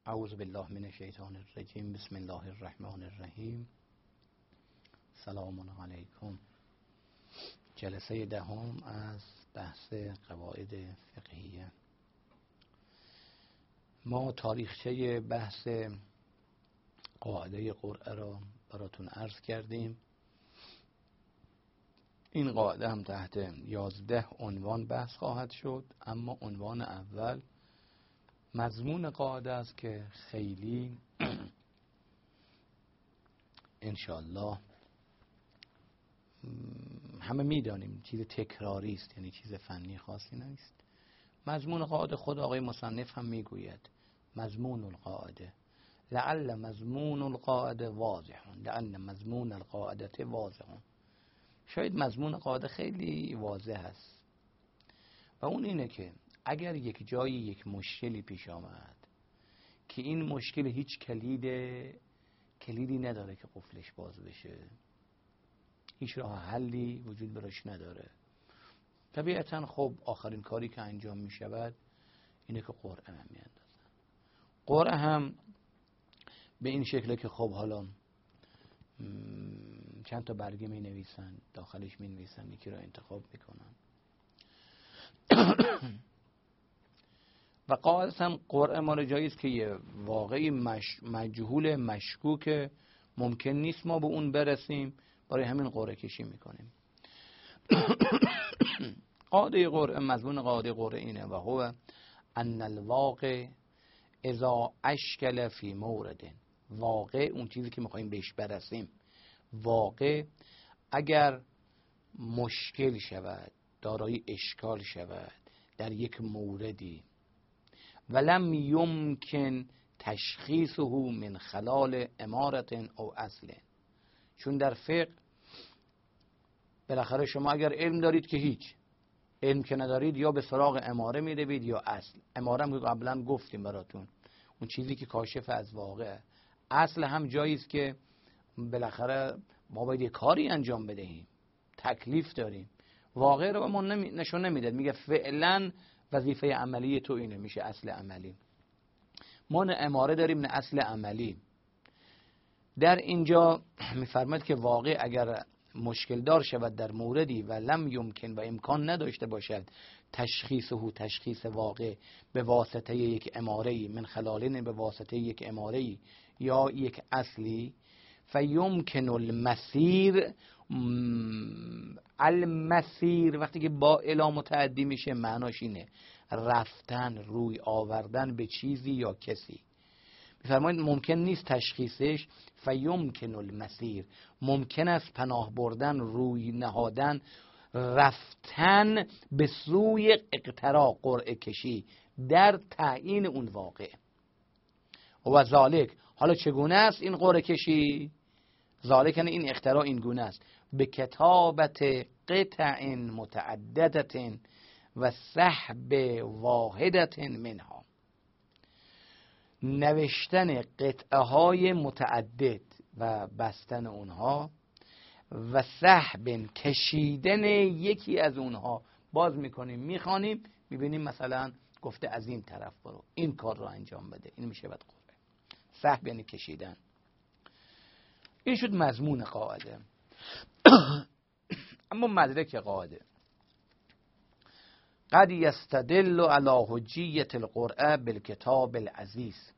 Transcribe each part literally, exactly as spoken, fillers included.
اعوذ بالله من الشیطان الرجیم. بسم الله الرحمن الرحیم. سلام علیکم. جلسه دهم از بحث قواعد فقهیه. ما تاریخچه بحث قاعده قرعه را براتون عرض کردیم. این قاعده هم تحت یازده عنوان بحث خواهد شد، اما عنوان اول مضمون قاعده است که خیلی انشالله همه میدانیم چیز تکراری است، یعنی چیز فنی خاصی نیست. مضمون قاعده خود آقای مصنف هم میگوید مضمون القاعده لعل مضمون القاعده واضح، لعل مضمون القاعده واضح. شاید مضمون قاعده خیلی واضح است و اون اینه که اگر یک جایی یک مشکلی پیش آمد که این مشکل هیچ کلید کلیدی نداره که قفلش باز بشه، هیچ راه حلی وجود براش نداره، طبیعتا خب آخرین کاری که انجام می شود اینه که قرعه هم میاندازن. قرعه هم به این شکله که خب حالا چند تا برگه می نویسن، داخلش می نویسن یکی را انتخاب می کنن و قاعدتا قرعه مال جایی است که یه واقعی مش... مجهول مشکوک ممکن نیست ما به اون برسیم، برای همین قرعه کشی میکنیم. قاعده قرعه، مضمون قاعده قرعه اینه و هو ان الواقع اذا اشکل فی مورد. واقع اون چیزی که میخوایم بهش برسیم، واقع اگر مشکل شود، دارای اشکال شود در یک موردی، ولم یمکن تشخیصه من خلال امارت او اصل. چون در فقه بالاخره شما اگر علم دارید که هیچ، علم که ندارید یا به سراغ اماره می روید یا اصل. اماره هم قبلا گفتیم براتون، اون چیزی که کاشف از واقعه. اصل هم جایی است که بالاخره ما باید یک کاری انجام بدهیم، تکلیف داریم. واقع رو ما نمی... نشون نمیداد، میگه فعلا وظیفه عملی تو اینه، میشه اصل عملی. ما نه اماره داریم نه اصل عملی. در اینجا میفرماید که واقع اگر مشکل دار شود در موردی و لم یمکن و امکان نداشته باشد تشخیصه، تشخیص واقع به واسطه یک اماره‌ای، من خلالین به واسطه یک اماره‌ای یا یک اصلی، فیمکن المسیر. المسیر وقتی که با الا متعدی میشه معناش اینه رفتن، روی آوردن به چیزی یا کسی. میفرمایید ممکن نیست تشخیصش، فیمکن المسیر، ممکن است پناه بردن، روی نهادن، رفتن به سوی اقترا، قرعه کشی در تعیین اون واقع. و ذالک، حالا چگونه است این قرعه کشی؟ ذالک یعنی این اقترا این گونه است: به کتابت قطع متعددت و سحب واحدت منها. نوشتن قطعه های متعدد و بستن اونها، و سحب کشیدن یکی از اونها. باز میکنیم میخوانیم میبینیم مثلا گفته از این طرف برو این کار رو انجام بده، این میشه بعد قرعه. سحب یعنی کشیدن. این شد مضمون قاعده. اما مدرک قاعده: قد یستدل علی حجیت القرعه بالکتاب العزیز.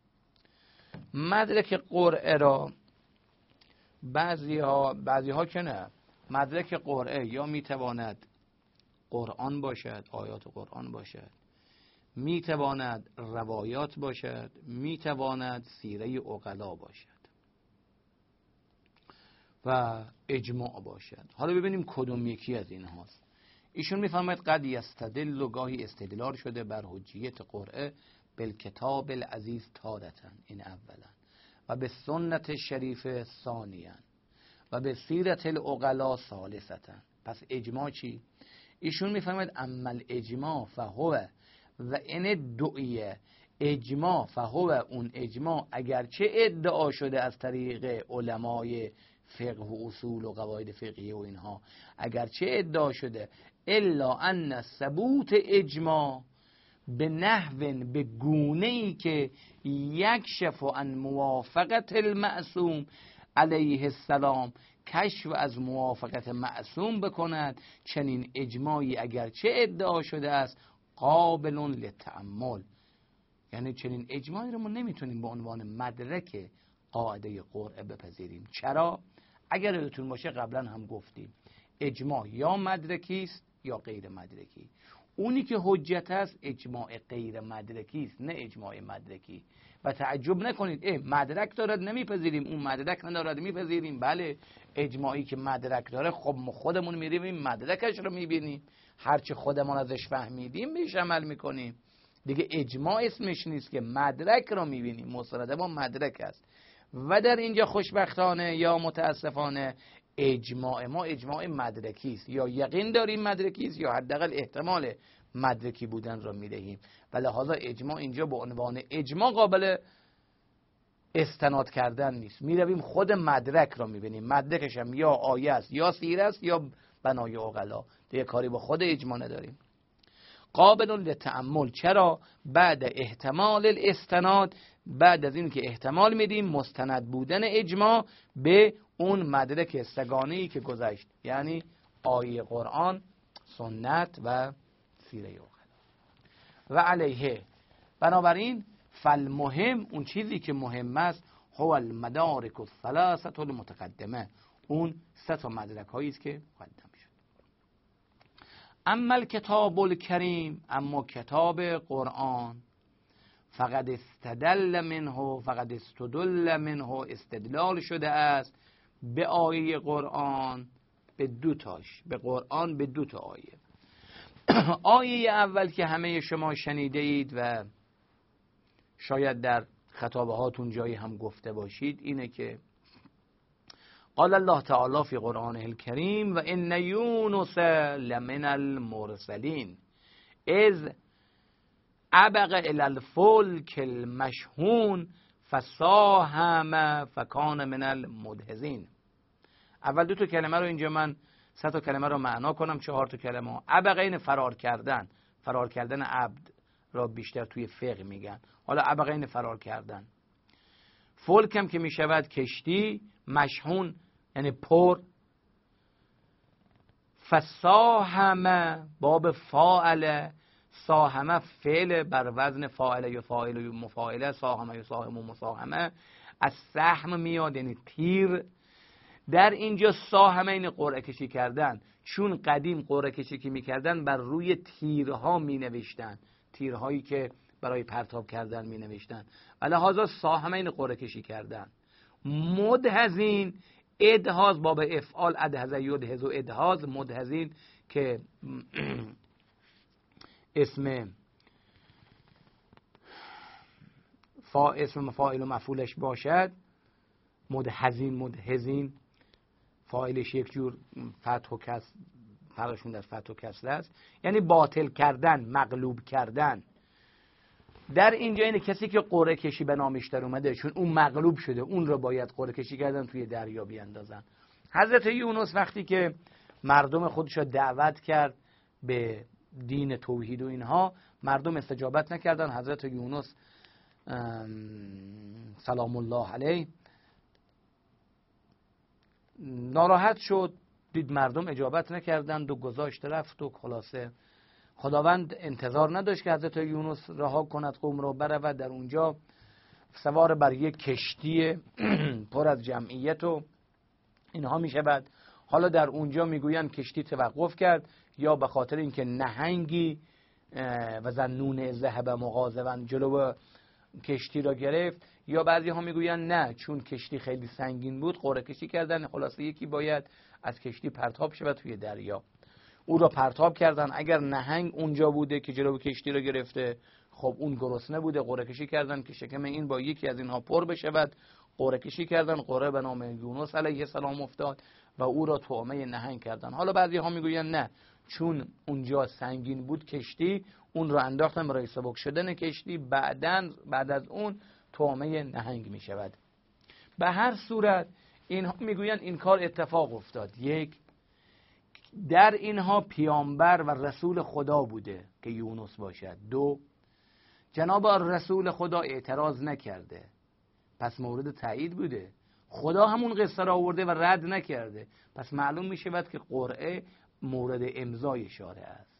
مدرک قرعه را بعضی ها بعضی ها که نه، مدرک قرعه یا میتواند قرآن باشد، آیات قرآن باشد، میتواند روایات باشد، میتواند سیره عقلا باشد و اجماع باشد. حالا ببینیم کدوم یکی از این هاست. ایشون میفرماید قد یستدل و گاهی استدلال شده بر حجیت قرعه بالکتاب العزیز تارةً، این اولا، و به سنت شریف ثانیاً، و به سیرت العقلا ثالثاً. پس اجماع چی؟ ایشون میفرماید اما الاجماع فهو و ان دعیه. اجماع فهو، اون اجماع اگرچه ادعا شده از طریق علمای فقه و اصول و قواعد فقهیه و اینها، اگرچه ادعا شده، الا ان ثبوت اجماع به نحو به گونه‌ای که یکشف عن موافقت المعصوم علیه السلام، کشف از موافقت معصوم بکند، چنین اجماعی اگرچه ادعا شده است قابل للتأمل. یعنی چنین اجماعی رو ما نمیتونیم به عنوان مدرک قاعده قرعه بپذیریم. چرا؟ اگر یادتون باشه قبلا هم گفتیم اجماع یا مدرکی است یا غیر مدرکی. اونی که حجت است اجماع غیر مدرکی است، نه اجماع مدرکی. و تعجب نکنید اه مدرک دارد نمیپذیریم، اون مدرک ندارد میپذیریم. بله، اجماعی که مدرک داره خب ما خودمون میریم مدرکش رو میبینیم، هرچی خودمون ازش فهمیدیم بهش عمل میکنیم دیگه. اجماع اسمش نیست که مدرک رو میبینیم، مستند ما مدرک است. و در اینجا خوشبختانه یا متاسفانه اجماع ما اجماع مدرکی است، یا یقین داریم مدرکی است یا حداقل احتمال مدرکی بودن را میدهیم. و لحاظا اجماع اینجا به عنوان اجماع قابل استناد کردن نیست، میرویم خود مدرک را میبینیم. مدرکش هم یا آیه است یا سیره است یا بنای عقلا، دیگه کاری با خود اجماع نداریم. قابل للتأمل، چرا؟ بعد احتمال الاستناد، بعد از این که احتمال میدیم مستند بودن اجماع به اون مدرک سگانه‌ای که گذشت، یعنی آیه قرآن، سنت و سیره عقلا. و علیه، بنابراین فالمهم، اون چیزی که مهم است، هو المدارک الثلاثه المتقدمه، اون سه تا مدرک هایی است که مقدم شد. اما الکتاب الکریم، اما کتاب قرآن، فقد استدل منه، فقد استدل منه، استدلال شده است به آیه قرآن، به دو تاش، به قرآن به دو تا آیه. آیه اول که همه شما شنیده اید و شاید در خطابه هاتون جایی هم گفته باشید، اینه که قال الله تعالی فی قرآنه الکریم و ان یونس لمن المرسلین اذ ابق الی الفلک المشحون فساهم فکان من المدهزین. اول دو تا کلمه رو اینجا من سه تا کلمه رو معنا کنم، چهار تا کلمه. ابق این فرار کردن، فرار کردن عبد را بیشتر توی فقه میگن، حالا ابق این فرار کردن. فلک هم که میشود کشتی، مشحون یعنی پر. فساهم باب فاعل، ساهمه فعل بر وزن فاعل یا فاعل یا مفاعله، ساهمه یا ساهم و مساهمه از سهم میاد یعنی تیر. در اینجا ساهمه این قرعه کشی کردن، چون قدیم قرعه کشی که میکردن بر روی تیرها مینوشتن، تیرهایی که برای پرتاب کردن مینوشتن، و لحاظا ساهمه این قرعه کشی کردن. مدهزین، ادهاز باب افعال، ادهز یدهز و ادهاز، مدهزین که اسم فا اسم مفاعل و مفعولش باشد، مدهزین، مدهزین فاعلش یک جور فتح و کسر، فرقشون در فتح و کسر است، یعنی باطل کردن، مغلوب کردن. در اینجا اینه کسی که قرعه کشی به نامش در اومده، چون اون مغلوب شده، اون رو باید قرعه کشی کردن توی دریا بیاندازن. حضرت یونس وقتی که مردم خودش رو دعوت کرد به دین توحید و اینها، مردم استجابت نکردن. حضرت یونس سلام الله علیه ناراحت شد، دید مردم اجابت نکردند و گذاشت رفت. و خلاصه خداوند انتظار نداشت که حضرت یونس رها کند قوم رو، برود در اونجا سوار بر یک کشتی پر از جمعیت و اینها می شود. حالا در اونجا میگویند کشتی توقف کرد، یا به خاطر اینکه نهنگی و ذنون ذهب مغاضبا جلو کشتی را گرفت، یا بعضی ها میگویند نه چون کشتی خیلی سنگین بود قرعه کشی کردن، خلاصه یکی باید از کشتی پرتاب شود توی دریا. او را پرتاب کردن. اگر نهنگ اونجا بوده که جلو کشتی را گرفته، خب اون گرسنه بوده، قرعه کشی کردن که شکم این با یکی از اینها پر بشود. قرعه کشی کردن، قرعه به نام یونس علیه السلام افتاد و او را طعمه نهنگ کردن. حالا بعضی ها میگویند نه چون اونجا سنگین بود کشتی، اون را انداختن برای سبک شدن کشتی، بعدن بعد از اون طعمه نهنگ می شود. به هر صورت اینها میگویند این کار اتفاق افتاد. یک، در اینها پیامبر و رسول خدا بوده که یونس باشد. دو، جناب رسول خدا اعتراض نکرده، پس مورد تایید بوده. خدا همون قصه را آورده و رد نکرده، پس معلوم می شود که قرعه مورد امضای شارع است.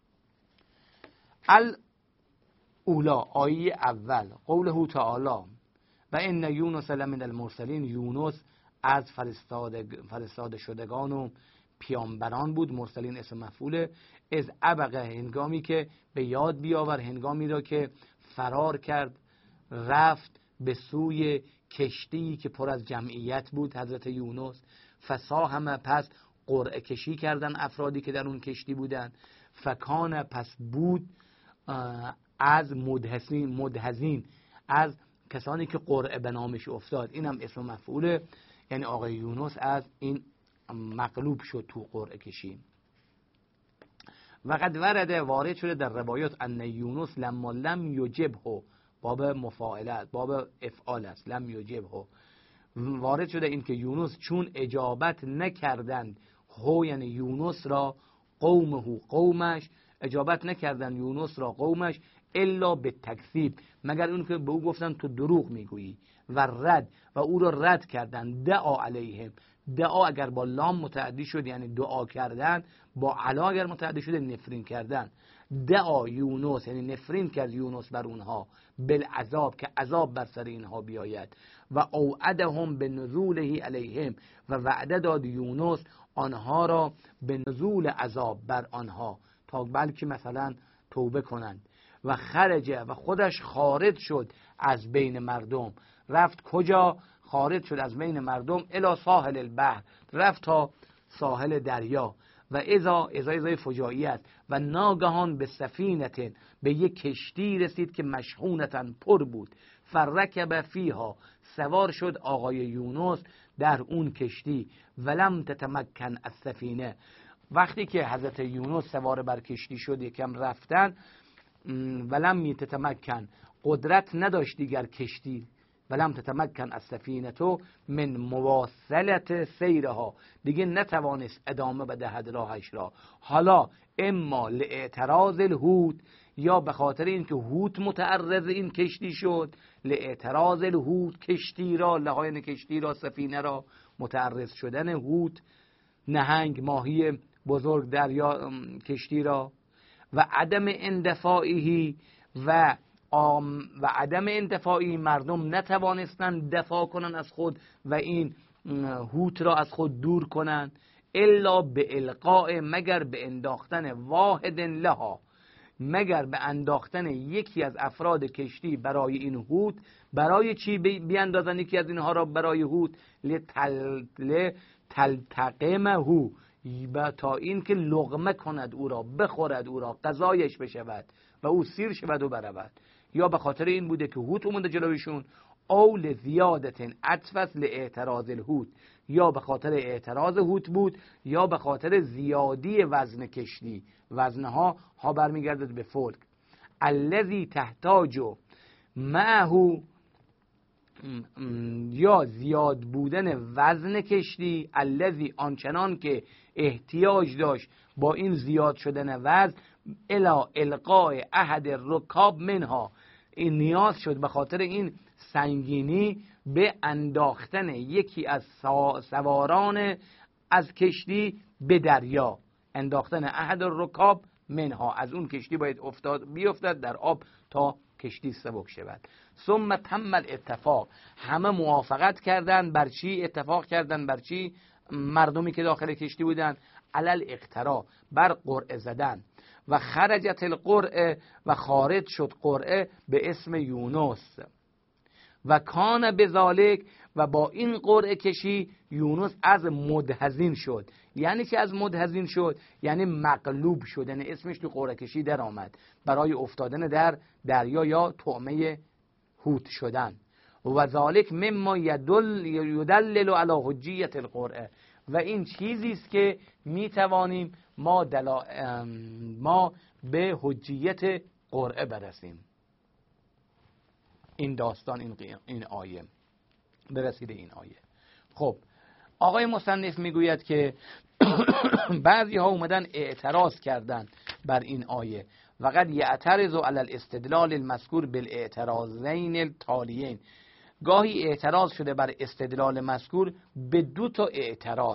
الاولا، آیه اول، قوله تعالی و ان یونس لمن المرسلین، یونس از فرستاده فرستاده شدگان و پیامبران بود. مرسلین اسم مفعوله. از ابقه، هنگامی که به یاد بیاور، هنگامی را که فرار کرد، رفت به سوی کشتی که پر از جمعیت بود، حضرت یونس. فساهم، پس قرعه کشی کردن افرادی که در اون کشتی بودن. فکان، پس بود از مدهزین مدهزین از کسانی که قرعه به نامش افتاد. اینم اسم مفعوله، یعنی آقای یونس از این مغلوب شد تو قرعه کشی. وقد ورده، وارد شده در روایات، ان یونس لما لم یجبه، باب مفاعلت، باب افعال است، لم یجبه، وارد شده این که یونس چون اجابت نکردند، هو یعنی یونس را، قومه قومش اجابت نکردند یونس را قومش، الا به تکذیب، مگر اون که به او گفتن تو دروغ میگویی، و رد، و او را رد کردند. دعا علیهم، دعا اگر با لام متعدی شد یعنی دعا کردن، با علا اگر متعدی شده نفرین کردن. دعا یونس یعنی نفرین کرد یونس بر اونها، بالعذاب، که عذاب بر سر اینها بیاید. و اوعدهم به نزوله علیهم، و وعده داد یونس آنها را به نزول عذاب بر آنها، تا بلکه مثلا توبه کنند. و خرجه، و خودش خارج شد از بین مردم. رفت کجا؟ خارج شد از بین مردم، الی ساحل البحر، رفت تا ساحل دریا. و اذا اذا اذا فجایی است. و ناگهان به سفینه، به یک کشتی رسید که مشحونتن، پر بود. فرکب فیها، سوار شد آقای یونس در اون کشتی. ولم تتمکن از سفینه، وقتی که حضرت یونس سوار بر کشتی شد یکم رفتن، ولم تتمکن، قدرت نداشت دیگر کشتی، ولم تتمکن از سفینه تو من مواصلت سیرها، دیگه نتوانست ادامه بدهد راهش را. حالا اما لاعتراض الحوت، یا به خاطر اینکه حوت متعرض این کشتی شد، لاعتراض الحوت، کشتی را، لغاین کشتی را، سفینه را، متعرض شدن حوت، نهنگ، ماهی بزرگ دریا، کشتی را. و عدم اندفاعی و و عدم اندفاعی، مردم نتوانستند دفاع کنن از خود و این حوت را از خود دور کنن، الا به القاء، مگر به انداختن واحد لها، مگر به انداختن یکی از افراد کشتی برای این حوت. برای چی بیاندازن یکی از اینها را برای حوت؟ لتل تلتقمه، تا این که لقمه کند او را، بخورد او را، غذایش بشود و او سیر شود و برود. یا به خاطر این بوده که حوت اومده جلویشون، او لزیادت عطف لاعتراض الحوت، یا به خاطر اعتراض حوت بود، یا به خاطر زیادی وزن کشتی. وزنها ها برمیگردد به فلک. الذی تحتاج معه، یا زیاد بودن وزن کشتی، الذی آنچنان که احتیاج داشت با این زیاد شدن وزن، الا القاء احد الرکاب منها، این نیاز شد به خاطر این سنگینی به انداختن یکی از سواران از کشتی به دریا. انداختن احد الرکاب منها، از اون کشتی باید افتاد بیفتد در آب تا کشتی سبک شود. ثم تم الاتفاق، همه موافقت کردن بر چی؟ اتفاق کردن بر چی؟ مردمی که داخل کشتی بودن، علل اقترا، بر قرعه زدن. و خرجت القرعه، و خارج شد قرعه به اسم یونس. و کان بذالک، و با این قرعه کشی یونس از مدهزین شد. یعنی که از مدهزین شد یعنی مغلوب شد، یعنی اسمش تو قرعه کشی در آمد برای افتادن در دریا یا طعمه حوت شدن. و ذالک مما یدل یدلل علی حجیت القرعه، و این چیزی است که می توانیم ما دلا ما به حجیت قرعه برسیم. این داستان، این این آیه برسیده این آیه. خب آقای مصنف میگوید که بعضی ها اومدن اعتراض کردن بر این آیه وقد یعترض علی الاستدلال المذکور بالاعتراضین التالیین. گاهی اعتراض شده بر استدلال مذکور به دو تا اعتراض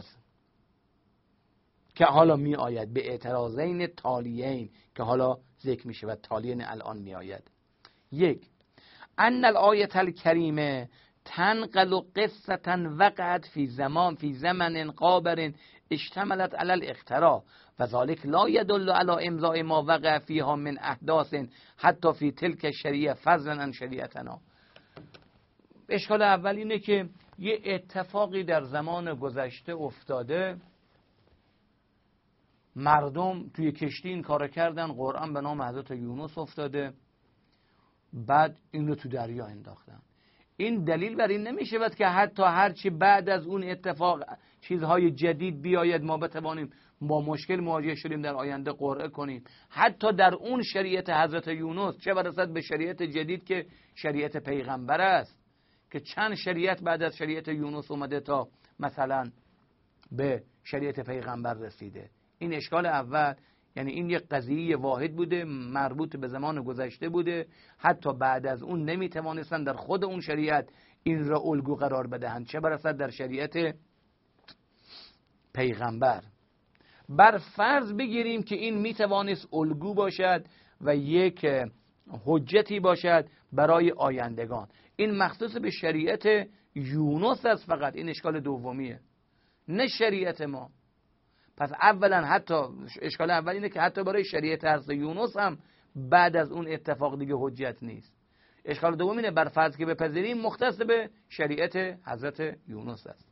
که حالا می آید، به اعتراضین تالیین که حالا ذکر می شود، تالیین الان می آید. یک، ان الآیه الکریمه تنقل قصة وقعت فی زمان فی زمن قابر اشتملت علی الاختراع و ذلك لا يدل على امضاء ما وقع فيها من احداث حتی فی تلک الشریعه فضلا عن شریعتنا. اشکال اول اینه که یه اتفاقی در زمان گذشته افتاده، مردم توی کشتی این کارو کردن، قرآن به نام حضرت یونس افتاده، بعد این رو تو دریا انداختن. این دلیل بر این نمی شود که حتی هرچی بعد از اون اتفاق چیزهای جدید بیاید ما بتوانیم با مشکل مواجه شدیم در آینده قرعه کنیم. حتی در اون شریعت حضرت یونس، چه برسد به شریعت جدید که شریعت پیغمبر است، که چند شریعت بعد از شریعت یونس اومده تا مثلا به شریعت پیغمبر رسیده. این اشکال اول، یعنی این یک قضیه واحد بوده، مربوط به زمان گذشته بوده، حتی بعد از اون نمیتوانستن در خود اون شریعت این را الگو قرار بدهند، چه برسد در شریعت پیغمبر. بر فرض بگیریم که این میتوانست الگو باشد و یک حجتی باشد برای آیندگان. این مخصوص به شریعت یونس است فقط، این اشکال دومیه، نه شریعت ما. پس اولا حتی اشکال اول اینه که حتی برای شریعت حضرت یونس هم بعد از اون اتفاق دیگه حجت نیست. اشکال دوم اینه بر فرض که بپذیریم مختص به شریعت حضرت یونس است.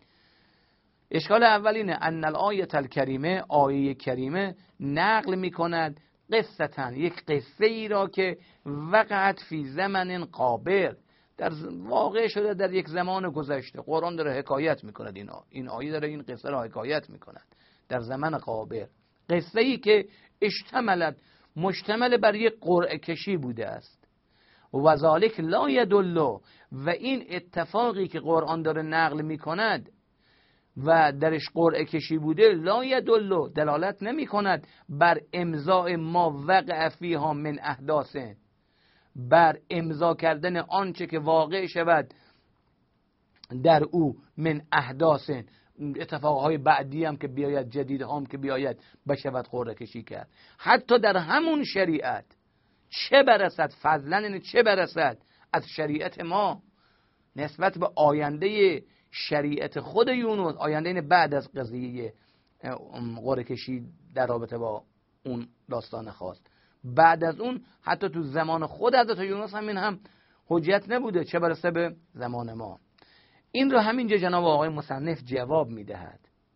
اشکال اول اینه ان الآیه الکریمه، آیه کریمه نقل میکند قصتن، یک قصه ای را که وقعت فی زمن قابر، در واقع شده در یک زمان گذشته. قرآن داره حکایت میکند، این این آیه داره این قصه را حکایت میکند در زمان قابر. قصه ای که اشتملت، مشتمل بر یک قرعه کشی بوده است. و ذالک لا یدل، و این اتفاقی که قرآن داره نقل میکند و درش قرعه کشی بوده، لا یدل، دلالت نمی کند بر امضاء ما وقع فیها من احداث، بر امضا کردن آنچه که واقع شود در او من احداث، اتفاقهای بعدی هم که بیاید، جدید هم که بیاید، بشود قرعه کشی کرد. حتی در همون شریعت، چه برسد فضلا، چه برسد از شریعت ما نسبت به آینده شریعت خود یونس، آینده بعد از قضیه قرعه کشی در رابطه با اون داستان خاص. بعد از اون حتی تو زمان خود حضرت یونس همین هم حجت نبوده، چه برسه به زمان ما. این رو همینجا جناب آقای مصنف جواب میدهد.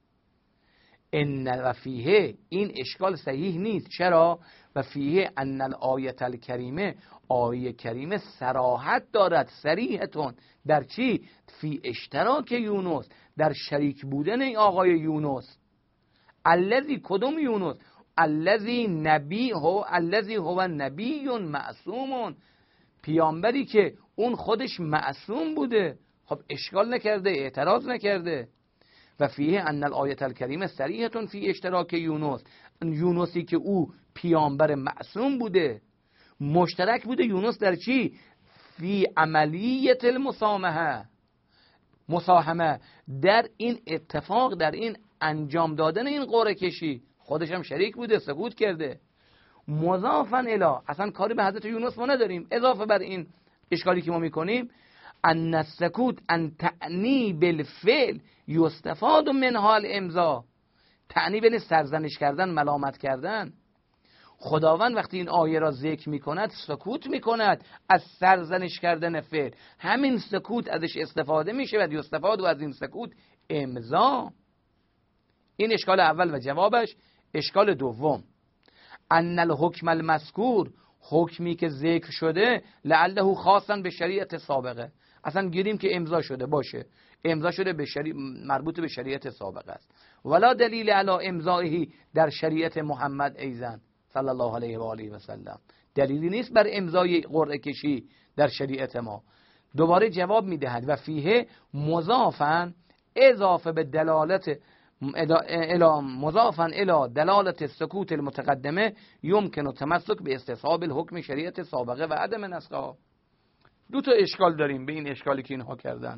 ان و فیه، این اشکال صحیح نیست. چرا؟ و فیه ان الآیه الکریمه، آیه کریمه صراحت دارد، صریحتون در چی؟ فی اشتراک یونس، در شریک بودن این آقای یونس. الذی، کدوم یونس؟ الذی نبی هو الذی هو نبی معصوم، پیامبری که اون خودش معصوم بوده. خب اشکال نکرده، اعتراض نکرده. و فیه ان الآیه الکریمه صریحتون فی اشتراک یونس، یونسی که او پیامبر معصوم بوده، مشترک بوده یونس در چی؟ فی عملیت المسامحه، مساهمه، در این اتفاق، در این انجام دادن این قرعه کشی خودش هم شریک بوده، سکوت کرده. مضافا الی، اصلا کاری به حضرت یونس ما نداریم، اضافه بر این اشکالی که ما میکنیم، ان السکوت ان تعنی بالفعل یستفاد من حال امضا، تعنی یعنی سرزنش کردن، ملامت کردن. خداوند وقتی این آیه را ذکر میکند سکوت میکند از سرزنش کردن فعل، همین سکوت ازش استفاده میشه و یستفاد و از این سکوت امضا. این اشکال اول و جوابش. اشکال دوم، ان الحکم المذکور، حکمی که ذکر شده، لعله خاصا به شریعت سابقه، اصلا گیریم که امضا شده باشه، امضا شده به شری... مربوط به شریعت سابقه است. ولا دلیل علی امضائه در شریعت محمد ایزن صلی الله علیه و آله و سلم، دلیلی نیست بر امضای قرعه کشی در شریعت ما. دوباره جواب میدهد و فیه مضافن، اضافه به دلالت الى مضافا الى دلالت السکوت المتقدمه یمکن تمسک به استصحاب الحکم شریعت سابقه و عدم نسخها. دو تا اشکال داریم به این اشکالی که اینها کردن.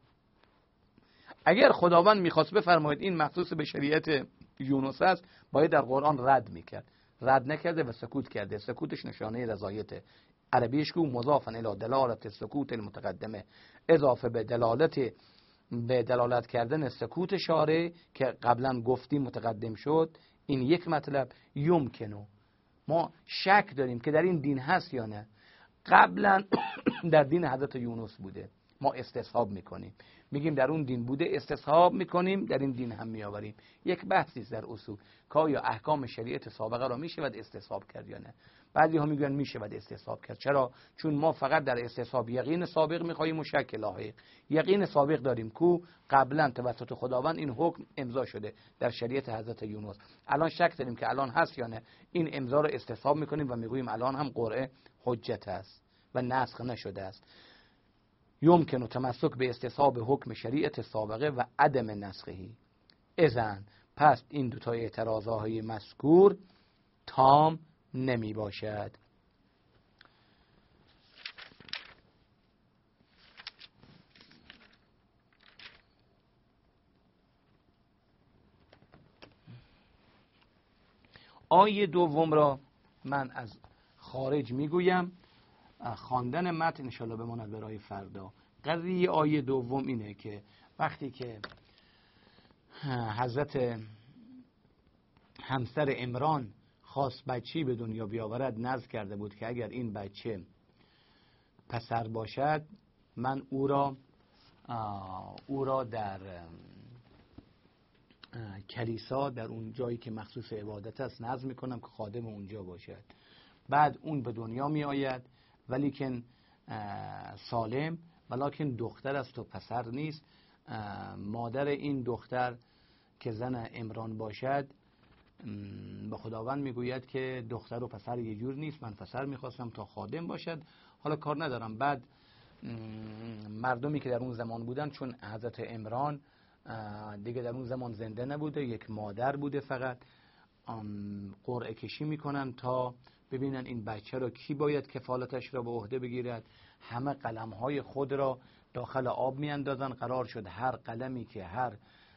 اگر خداوند میخواست بفرماید این مخصوص به شریعت یونس است، باید در قرآن رد میکرد. رد نکرده و سکوت کرده. سکوتش نشانه رضایته. عربیش کو مضافا الی دلالت السکوت المتقدمه، اضافه به دلالت به دلالت کردن سکوت شارع که قبلا گفتیم متقدم شد. این یک مطلب. یمکنو، ما شک داریم که در این دین هست یا نه. قبلا در دین حضرت یونس بوده، ما استصحاب میکنیم، میگیم در اون دین بوده، استصحاب میکنیم، در این دین هم میآوریم. یک بحثی در اصول که آیا احکام شریعت سابقه را میشود استصحاب کرد یا نه. بعضی ها میگن میشود استصحاب کرد. چرا؟ چون ما فقط در استصحاب یقین سابق میخوایم و شک لاحق. یقین سابق داریم کو قبلا توسط خداوند این حکم امضا شده در شریعت حضرت یونس. الان شک داریم که الان هست یا نه. این امضا را استصحاب میکنیم و میگوییم الان هم قرعه حجت است و نسخ نشده است. یمکن تمسک به استصحاب حکم شریعت سابقه و عدم نسخهی. اذن پس این دوتا اعتراضهای مذکور تام نمی باشد. آیه دوم را من از خارج میگویم، خواندن متن انشاءالله بماند برای فردا. قضیه آیه دوم اینه که وقتی که حضرت همسر عمران خواست بچه‌ای به دنیا بیاورد، نذر کرده بود که اگر این بچه پسر باشد من او را او را در کلیسا، در اون جایی که مخصوص عبادت است، نذر میکنم که خادم اونجا باشد. بعد اون به دنیا می آید ولیکن سالم، ولیکن دختر است و پسر نیست. مادر این دختر که زن عمران باشد به خداوند میگوید که دختر و پسر یه جور نیست، من پسر میخواستم تا خادم باشد، حالا کار ندارم. بعد مردمی که در اون زمان بودن، چون حضرت عمران دیگه در اون زمان زنده نبوده، یک مادر بوده، فقط قرعه کشی میکنن تا ببینن این بچه را کی باید کفالتش را به عهده بگیرد. همه قلمهای خود را داخل آب میاندازن. قرار شد هر قلمی که هر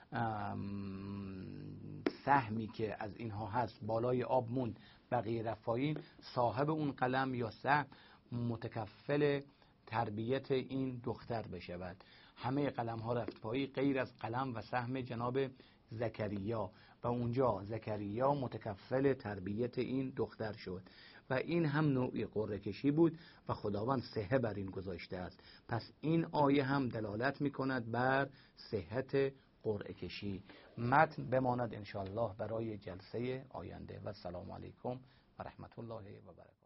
سهمی که از اینها هست بالای آب موند، بقیه رفت پایین، صاحب اون قلم یا سهم متکفل تربیت این دختر بشود. همه قلم ها رفت پایین غیر از قلم و سهم جناب زکریا، و اونجا زکریا متکفل تربیت این دختر شد و این هم نوعی قرعه کشی بود و خداوند صحه بر این گذاشته است. پس این آیه هم دلالت میکند بر صحت قرعه کشی. متن بماند انشاءالله برای جلسه آینده و السلام علیکم و رحمت الله و برکاته.